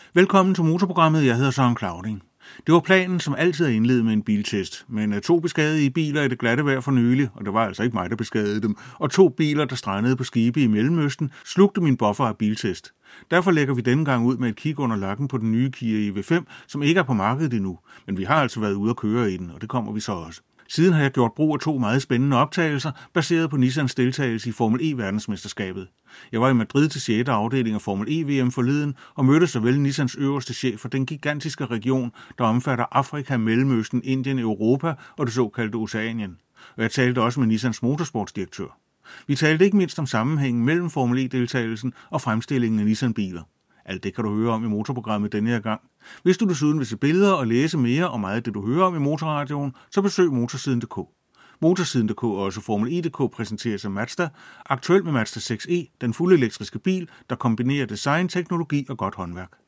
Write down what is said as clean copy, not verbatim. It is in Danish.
Velkommen til motorprogrammet. Jeg hedder Søren Clauding. Det var planen, som altid at indlede med en biltest, men 2 beskadigede biler i det glatte vejr for nylig, og det var altså ikke mig, der beskadigede dem, og 2 biler, der strandede på skibe i Mellemøsten, slugte min buffer af biltest. Derfor lægger vi denne gang ud med et kig under lakken på den nye Kia EV5, som ikke er på markedet endnu, men vi har altså været ude at køre i den, og det kommer vi så også. Siden har jeg gjort brug af 2 meget spændende optagelser, baseret på Nissans deltagelse i Formel E-verdensmesterskabet. Jeg var i Madrid til 6. afdeling af Formel E-VM forleden, og mødte såvel Nissans øverste chef for den gigantiske region, der omfatter Afrika, Mellemøsten, Indien, Europa og det såkaldte Oceanien. Og jeg talte også med Nissans motorsportsdirektør. Vi talte ikke mindst om sammenhængen mellem Formel E-deltagelsen og fremstillingen af Nissan-biler. Alt det kan du høre om i motorprogrammet denne her gang. Hvis du desuden vil se billeder og læse mere om meget af det, du hører om i Motorradioen, så besøg motorsiden.dk. Motorsiden.dk og også Formel E.dk præsenteres af Mazda, aktuelt med Mazda 6e, den fulde elektriske bil, der kombinerer design, teknologi og godt håndværk.